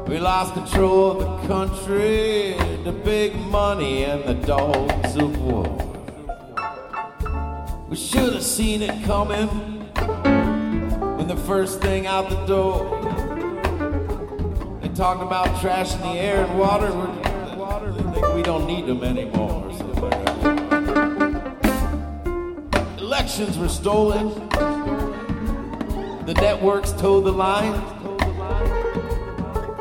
We lost control of the country, the big money and the dogs of war. We should have seen it coming when the first thing out the door. They talked about trash in the air and water. They think we don't need them anymore. Or something like that. Elections were stolen. The networks towed the line.